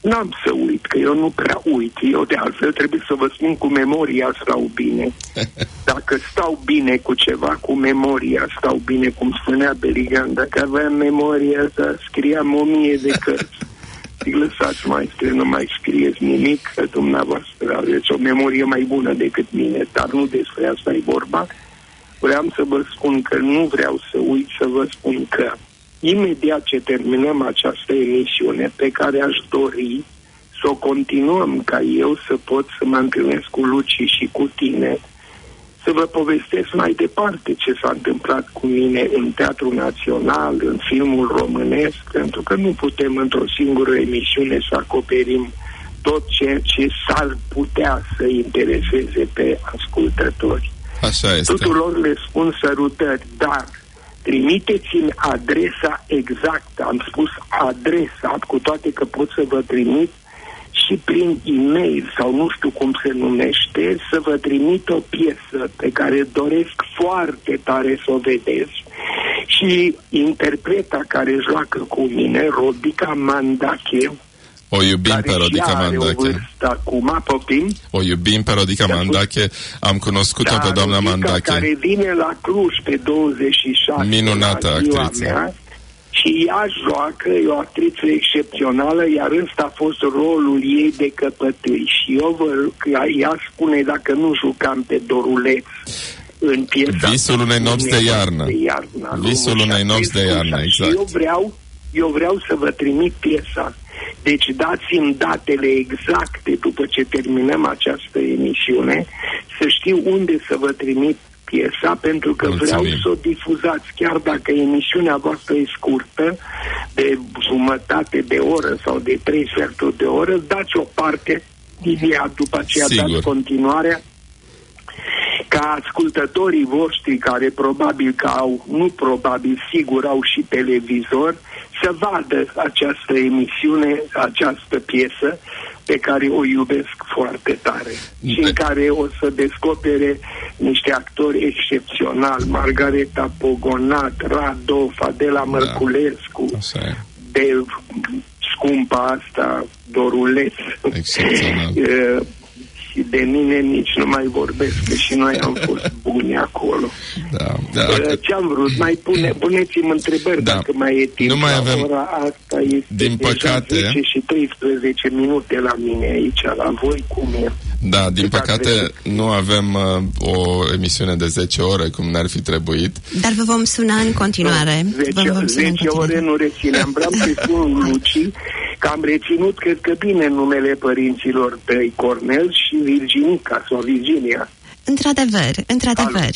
N-am să uit, că eu nu prea uit. Eu de altfel trebuie să vă spun, cu memoria stau bine. Dacă stau bine cu ceva, cu memoria stau bine, cum spunea Beligan. Dacă aveam memoria, să scriam 1000 de cărți. Zic, lăsați, maestre, nu mai scrieți nimic, că dumneavoastră aveți o memorie mai bună decât mine, dar nu despre asta e vorba. Vreau să vă spun că nu vreau să uit, să vă spun că imediat ce terminăm această emisiune, pe care aș dori să o continuăm, ca eu să pot să mă întâlnesc cu Luci și cu tine, să vă povestesc mai departe ce s-a întâmplat cu mine în Teatrul Național, în filmul românesc, pentru că nu putem într-o singură emisiune să acoperim tot ceea ce s-ar putea să intereseze pe ascultători. Așa este. Tuturor le spun sărutări, dar trimiteți-mi adresa exactă, am spus adresa, cu toate că pot să vă trimit și prin e-mail sau nu știu cum se numește, să vă trimit o piesă pe care doresc foarte tare să o vedeți și interpreta care joacă cu mine, Rodica Mandache, o iubim pe Rodica Mandache. Acum, poftim? O iubim pe Rodica Mandache. Am cunoscut-o pe doamna Mandache. Care vine la Cluj pe 26. Minunată actriță. Mea, și ea joacă, e o actriță excepțională, iar ăsta a fost rolul ei de căpătâi. Și ea spune, dacă nu jucam pe Doruleț în piesa Visul unei nopți de iarnă. Visul unei nopți de iarnă, exact. Și eu vreau să vă trimit piesa. Deci dați-mi datele exacte după ce terminăm această emisiune, să știu unde să vă trimit piesa, pentru că vreau să o difuzați, chiar dacă emisiunea voastră e scurtă, de jumătate de oră sau de 3 sferturi de oră, dați o parte din ea, după aceea dați continuarea, ca ascultătorii voștri care probabil că au, nu probabil, sigur au și televizor, să vadă această emisiune, această piesă pe care o iubesc foarte tare și în care o să descopere niște actori excepționali, Margareta Pogonat, Radov, Adela Mărculescu, de scumpa asta, Doruleț. Excepțional. Și de mine nici nu mai vorbesc, că și noi am fost buni acolo. Ce-am vrut? Mai puneți-mi întrebări dacă mai e timp. Nu mai avem. Ora asta este din păcate 10 și 13 minute la mine aici, la voi cum e. Da, din păcate nu avem o emisiune de 10 ore cum ne-ar fi trebuit. Dar vă vom suna în continuare. 10 ore nu rețineam. Vreau să spun Luci că am reținut, cred că bine, numele părinților tăi, Cornel și Virginica sau Virginia. Într-adevăr.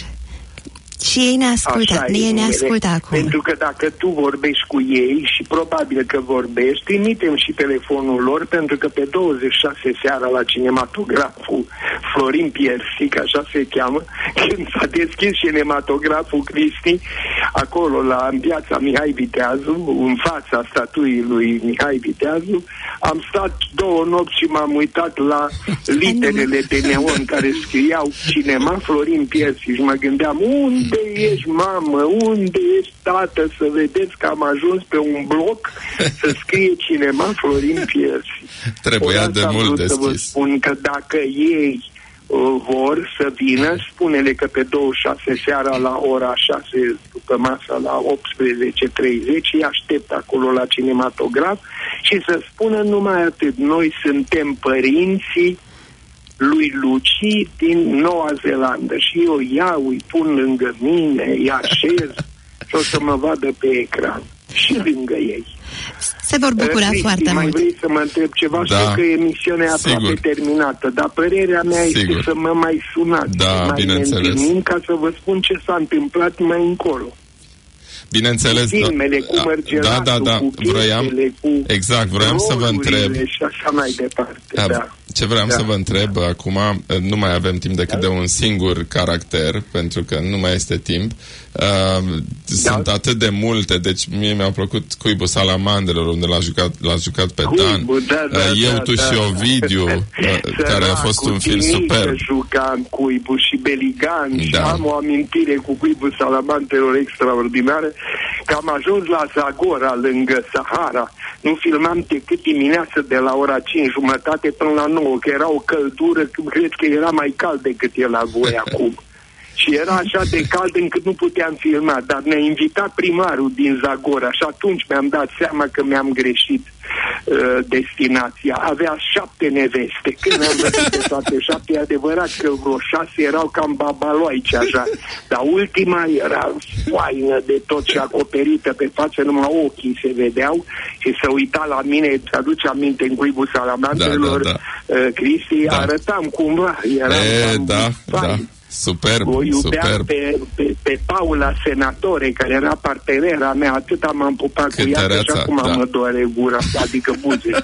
Și ei ne ascultă acum. Pentru că dacă tu vorbești cu ei și probabil că vorbești, trimitem și telefonul lor, pentru că pe 26 seara la cinematograful Florin Piersic, așa se cheamă, când s-a deschis cinematograful Cristi, acolo în piața Mihai Viteazu, în fața statuii lui Mihai Viteazu, am stat 2 nopți și m-am uitat la literele de neon care scriau Cinema Florin Piersic și mă gândeam, unde ești, mamă? Unde ești, tată? Să vedeți că am ajuns pe un bloc să scrie Cinema Florin Piersic. Trebuia de mult deschis. Să vă spun că dacă ei vor să vină, spune-le că pe 26 seara la ora 6 după masa la 18:30 îi aștept acolo la cinematograf și să spună numai atât. Noi suntem părinții lui Luci din Noua Zeelandă și eu îi pun lângă mine, îi așez și o să mă vadă pe ecran și lângă ei. Se vor bucura foarte mai mult. Vrei să mă întreb ceva? Da. Știu că emisiunea e aproape terminată, dar părerea mea este să mă mai sunați, mai ne întâlnim ca să vă spun ce s-a întâmplat mai încolo. Bineînțeles, filmele cu Mărgelatul, cu piesele, cu vreau să vă întreb și așa mai departe. Ce vreau să vă întreb acum, nu mai avem timp decât de un singur caracter, pentru că nu mai este timp. Sunt atât de multe, deci mie mi-a plăcut Cuibul Salamandelor, unde l-a jucat pe Dan. Eu, tu și Ovidiu, care a fost un film superb. Jucam Cuibul și Beligan și am o amintire cu Cuibul Salamandelor extraordinară, că am ajuns la Zagora, lângă Sahara. Nu filmam decât dimineața de la ora 5:30 până la 9, că era o căldură, cred că era mai cald decât e la voi acum. Și era așa de cald încât nu puteam filma, dar ne-a invitat primarul din Zagora și atunci mi-am dat seama că mi-am greșit destinația. Avea 7 neveste. Când am văzut pe toate 7, e adevărat că vreo 6 erau cam babaloaice așa, dar ultima era faină de tot și acoperită pe față, numai ochii se vedeau și se uita la mine, îți aduce aminte în cuibul salamandelor, Cristi, arătam cumva, eram da. Superb, o iubeam superb. pe Paula Senatore, care era partenera mea, atâta m-am pupat cu ea, și acum mă doare gura, adică buze.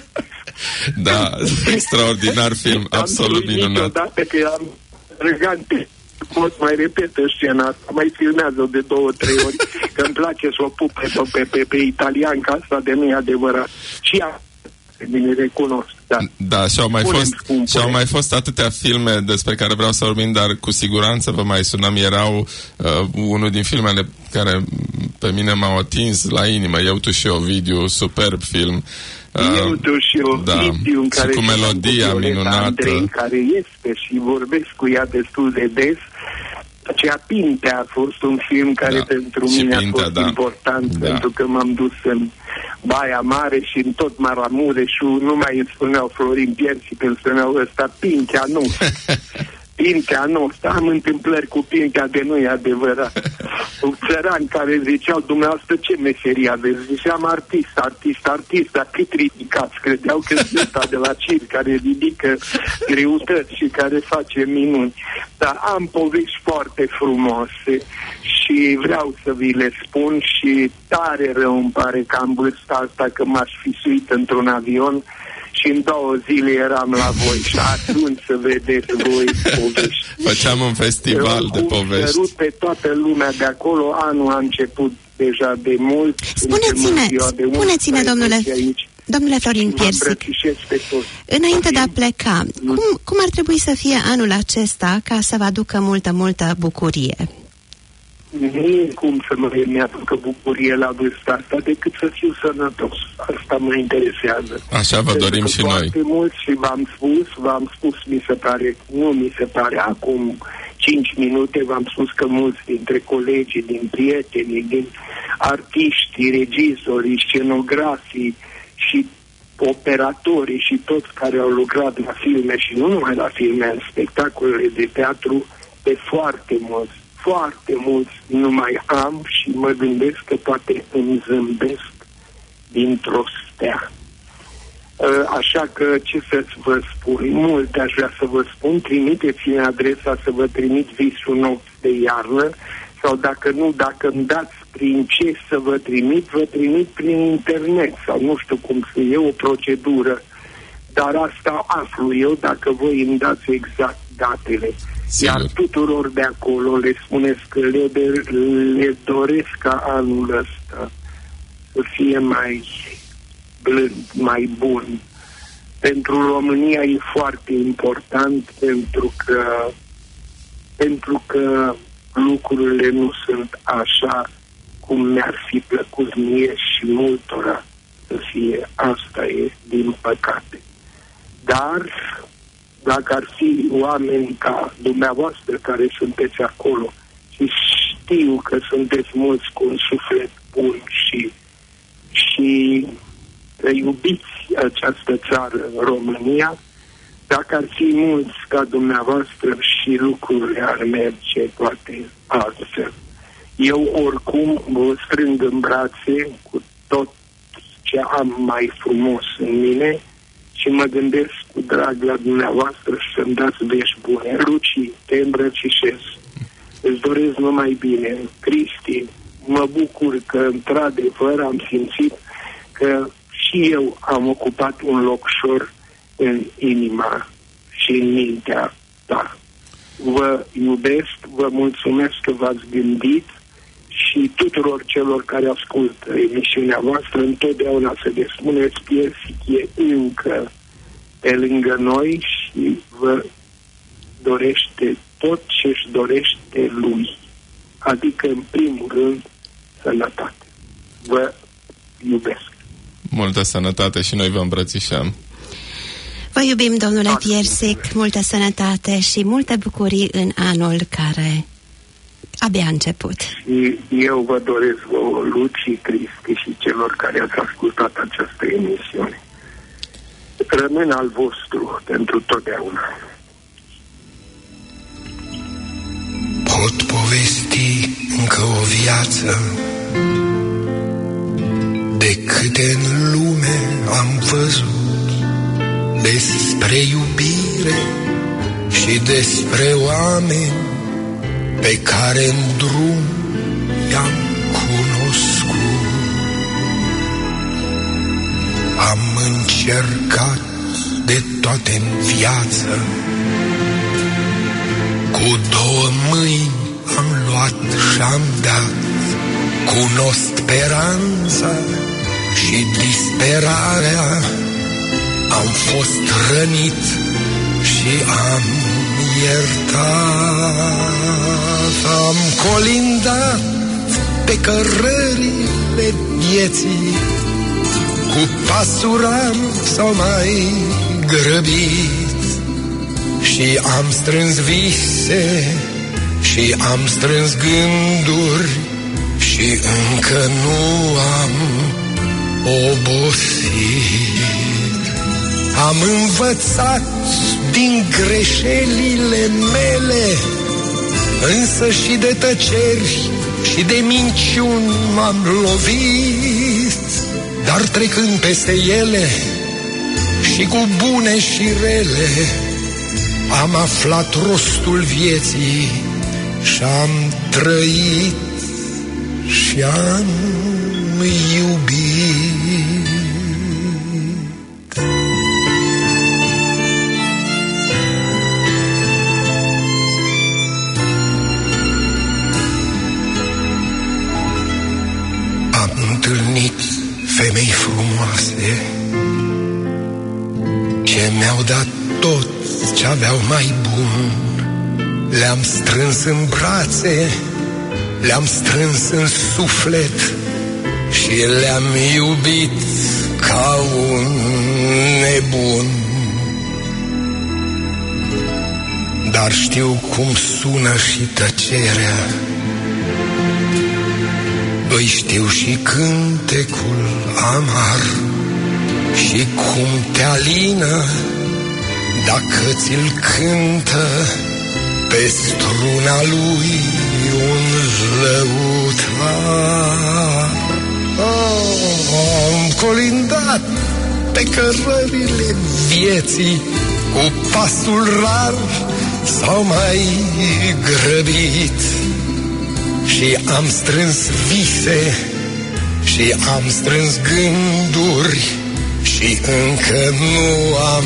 Da, extraordinar film, absolut minunat. Odată că am regante, mai repetă scena asta, mai filmează de 2-3 ori, că îmi place să o pup pe italianca asta, de nu e adevărat. Și ea, bine recunosc. Da, și-au mai fost atâtea filme despre care vreau să vorbim, dar cu siguranță vă mai sunăm. Erau unul din filmele care pe mine m-au atins la inimă, Eu, tu și Ovidiu, superb film. Eu, tu și Ovidiu, în care cu melodia minunată. Andrei, care este și vorbesc cu ea destul de des. Aceea Pintea a fost un film care pentru mine a fost important, pentru că m-am dus în Baia Mare și în tot Maramureșul, nu mai îmi spuneau Florin Piersic, îmi spuneau ăsta Pintea nu. Pintea nu, am întâmplări cu Pintea de nu e adevărat. Un țăran care ziceau, dumneavoastră ce meserie aveți? Ziceam artist, dar cât ridicați? Credeau că sunt ăsta de la circ, care ridică greutăți și care face minuni. Dar am povești foarte frumoase și vreau să vi le spun și tare rău îmi pare că am vârsta asta, că m-aș fi suit într-un avion și în 2 zile eram la voi și atunci să vedeți voi povești. Făceam un festival de povești. Sărut pe toată lumea de acolo, anul a început deja de mult. Spuneți-ne, domnule Florin Piersic, înainte de a pleca, cum ar trebui să fie anul acesta ca să vă aducă multă bucurie? Nu cum să mi-aducă bucurie la vârsta asta, decât să fiu sănătos. Asta mă interesează. Așa vă dorim și noi. Foarte mult și v-am spus, mi se pare, acum 5 minute, v-am spus că mulți dintre colegii, din prietenii, din artiștii, regizorii, scenografii și operatorii și toți care au lucrat la filme și nu numai la filme, în spectacolele de teatru, pe foarte mulți nu mai am și mă gândesc că poate îmi zâmbesc dintr-o stea. Așa că ce să vă spun, multe aș vrea să vă spun, trimiteți-mi adresa să vă trimit Visul nopți de iarnă sau dacă îmi dați prin ce să vă trimit prin internet sau nu știu cum să e o procedură, dar asta aflu eu dacă voi îmi dați exact datele. Sigur. Iar tuturor de acolo le spuneți că le doresc ca anul ăsta să fie mai blând, mai bun. Pentru România e foarte important pentru că lucrurile nu sunt așa cum mi-ar fi plăcut mie și multora să fie. Asta e, din păcate. Dar dacă ar fi oameni ca dumneavoastră care sunteți acolo și știu că sunteți mulți cu un suflet bun și că iubiți această țară, România, dacă ar fi mulți ca dumneavoastră și lucrurile ar merge poate altfel. Eu oricum vă strâng în brațe cu tot ce am mai frumos în mine și mă gândesc cu drag la dumneavoastră și să-mi dați vești bune. Luci, te îmbrățișez. Îți doresc numai bine. Cristi, mă bucur că într-adevăr am simțit că și eu am ocupat un locșor în inima și în mintea ta. Vă iubesc, vă mulțumesc că v-ați gândit și tuturor celor care ascultă emisiunea voastră întotdeauna să le spuneți Piersic e încă pe lângă noi și vă dorește tot ce își dorește lui. Adică, în primul rând, sănătate. vă iubesc. Multă sănătate și noi vă îmbrățișăm. Vă iubim, domnule Piersic, multă sănătate și multe bucurii în anul care abia a început. Și eu vă doresc vouă, Luci, Cristi și celor care ați ascultat această emisiune. Rămân al vostru pentru totdeauna. Pot povesti încă o viață de câte în lume am văzut, despre iubire și despre oameni pe care în drum i-am cunoscut. Am încercat de toate în viață, cu două mâini am luat și-am dat, cunosc speranța și disperarea, am fost rănit și am iertat. Am colindat pe cărările vieții, cu pasuram sau mai grăbit, și am strâns vise și am strâns gânduri și încă nu am obosit. Am învățat din greșelile mele, însă și de tăceri și de minciuni m-am lovit, dar trecând peste ele și cu bune și rele, am aflat rostul vieții și-am trăit și-am iubit. Am întâlnit femei frumoase ce mi-au dat tot ce aveau mai bun. Le-am strâns în brațe, le-am strâns în suflet și le-am iubit ca un nebun. Dar știu cum sună și tăcerea, îi știu și cântecul amar, și cum te alină dacă ți-l cântă pe struna lui un lăutar. Am colindat pe cărările vieții, cu pasul rar sau mai grăbit, și am strâns vise și am strâns gânduri și încă nu am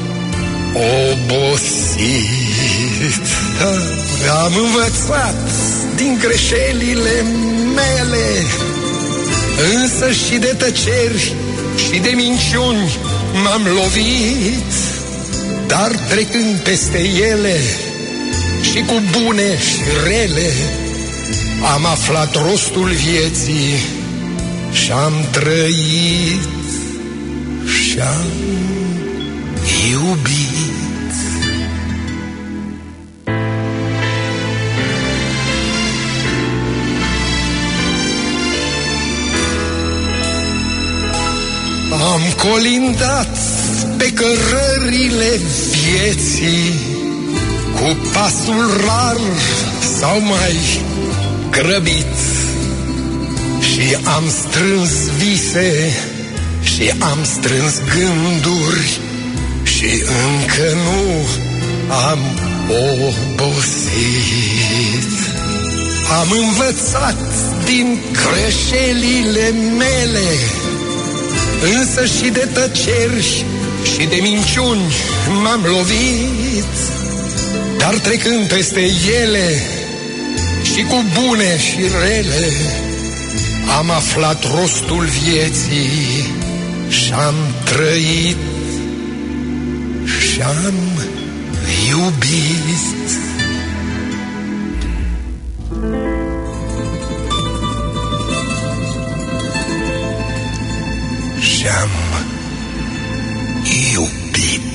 obosit. Am învățat din greșelile mele, însă și de tăceri și de minciuni m-am lovit, dar trecând peste ele și cu bune și rele, am aflat rostul vieții și-am trăit și-am iubit. Am colindat pe cărările vieții, cu pasul rar sau mai grăbit, și am strâns vise și am strâns gânduri și încă nu am obosit. Am învățat din greșelile mele, însă și de tăceri și de minciuni m-am lovit, dar trecând peste ele și cu bune și rele, am aflat rostul vieții și-am trăit și-am iubit. ce-am iubit.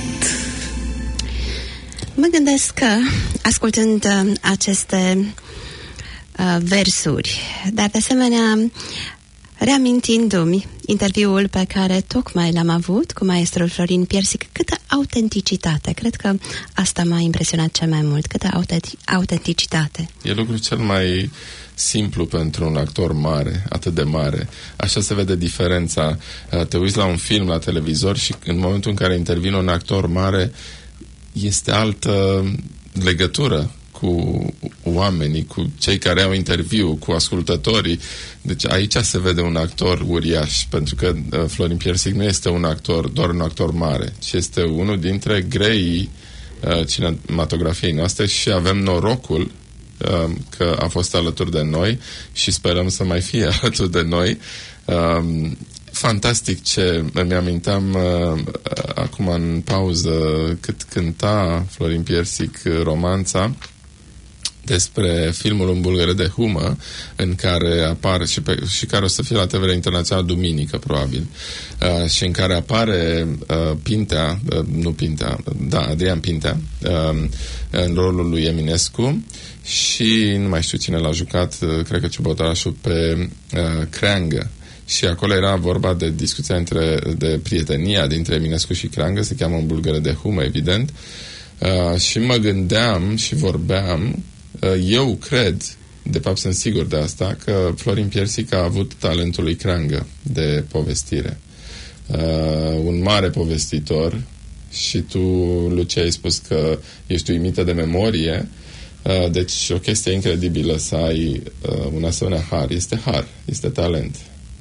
Mă gândesc că, ascultând aceste versuri, dar de asemenea reamintindu-mi interviul pe care tocmai l-am avut cu maestrul Florin Piersic, câtă autenticitate, cred că asta m-a impresionat cel mai mult, câtă autenticitate. E lucrul cel mai simplu pentru un actor mare, atât de mare. Așa se vede diferența. Te uiți la un film, la televizor și în momentul în care intervine un actor mare, este altă legătură cu oamenii, cu cei care au interviu, cu ascultătorii. Deci aici se vede un actor uriaș, pentru că Florin Piersic nu este un actor, doar un actor mare, ci este unul dintre greii cinematografiei noastre și avem norocul că a fost alături de noi și sperăm să mai fie alături de noi. Fantastic ce îmi aminteam acum în pauză cât cânta Florin Piersic romanța despre filmul Un bulgăre de humă, în care apare și care o să fie la TVR Internațional duminică, probabil, și în care apare Pintea, Adrian Pintea, în rolul lui Eminescu, și nu mai știu cine l-a jucat, cred că Ciubotașul, pe Creangă. Și acolo era vorba de discuția de prietenia dintre Eminescu și Creangă, se cheamă Un bulgăre de humă, evident, și mă gândeam și vorbeam, eu cred, de fapt sunt sigur de asta, că Florin Piersic a avut talentul lui Creangă de povestire. Un mare povestitor, și tu, Lucia, ai spus că ești uimită de memorie, deci o chestie incredibilă să ai un asemenea har. Este talent.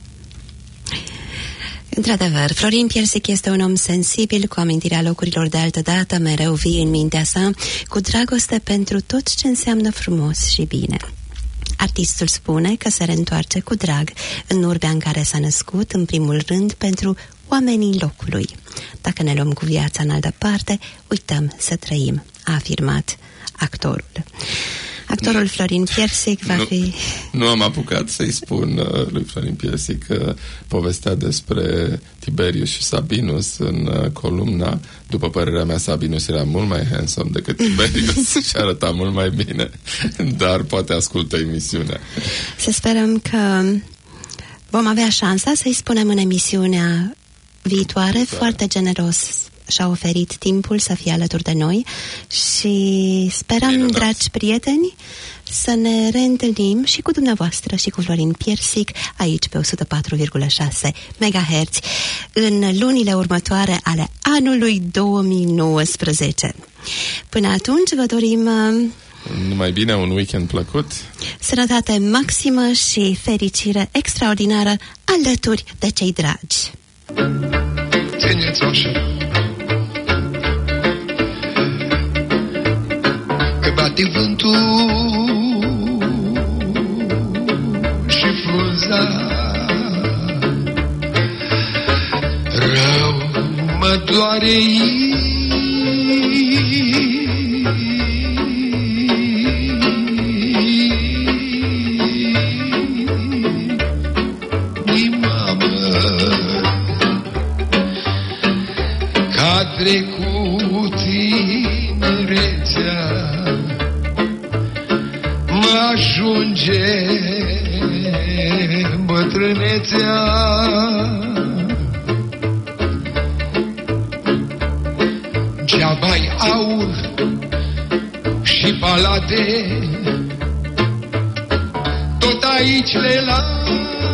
Într-adevăr, Florin Piersic este un om sensibil, cu amintirea locurilor de altădată, mereu vii în mintea sa, cu dragoste pentru tot ce înseamnă frumos și bine. Artistul spune că se reîntoarce cu drag în urbea în care s-a născut, în primul rând pentru oamenii locului. Dacă ne luăm cu viața în altă parte, uităm să trăim, a afirmat actorul. Actorul Florin Piersic va fi... Nu am apucat să-i spun lui Florin Piersic că povestea despre Tiberius și Sabinus în columna. După părerea mea, Sabinus era mult mai handsome decât Tiberius și arăta mult mai bine, dar poate ascultă emisiunea. Să sperăm că vom avea șansa să-i spunem în emisiunea viitoare. Foarte generos și-a oferit timpul să fie alături de noi și sperăm, dragi prieteni, să ne reîntâlnim și cu dumneavoastră și cu Florin Piersic aici pe 104,6 MHz în lunile următoare ale anului 2019. Până atunci vă dorim numai bine, un weekend plăcut, sănătate maximă și fericire extraordinară alături de cei dragi. Țineți-o așa, că bate vântul și frunza, rău mă doare inima, că-a trecut tinerețea, mă ajunge bătrânețea. Ce-a-mai aur și palate, tot aici le las.